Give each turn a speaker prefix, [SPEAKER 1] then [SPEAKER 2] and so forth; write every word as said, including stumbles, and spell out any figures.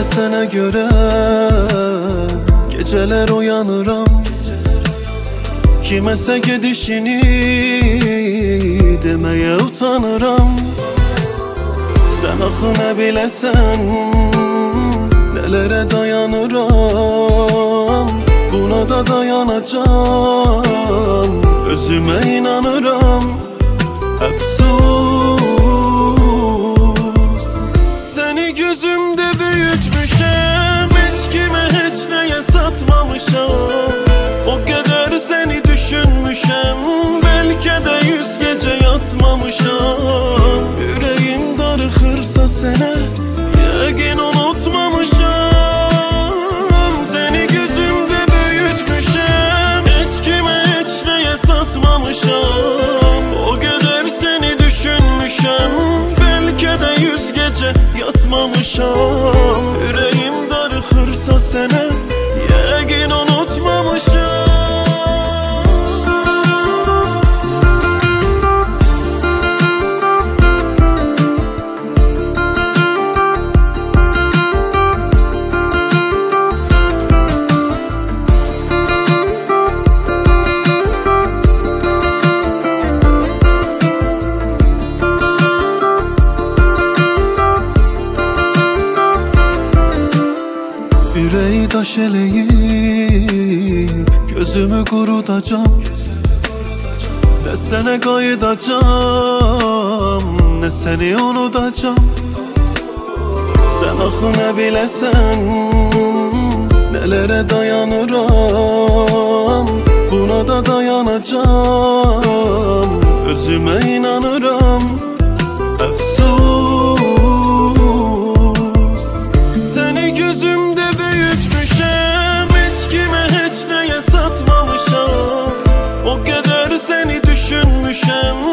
[SPEAKER 1] Hele sana göre geceler uyanıram, kimese gidişini demeye utanıram. Sen ahına bilesen nelere dayanıram, buna da dayanacağım, özüme inanıram. Efsus, seni gözümde büyütmüşem, hiç kime hiç neye satmamışam. O kadar seni düşünmüşem, belki de yüz gece yatmamışam. Yüreğim darıxırsa sene, yəqin unutmamışam. Seni gözümde büyütmüşem, hiç kime hiç neye satmamışam. O kadar seni düşünmüşem, belki de yüz gece yatmamışam. Yüreğim darıxırsa sene, yəqin unutmamışam. Yüreği taş eleyip gözümü kurutacağım. Ne sene kayıdacağım, ne seni unutacağım. Sen ahına bilesen nelere dayanıram, buna da dayanacağım, özüme inanıram. Efsus, seni gözümde büyütmüşem, hiç kime hiç neye satmamışam. O kadar seni düşünmüşem,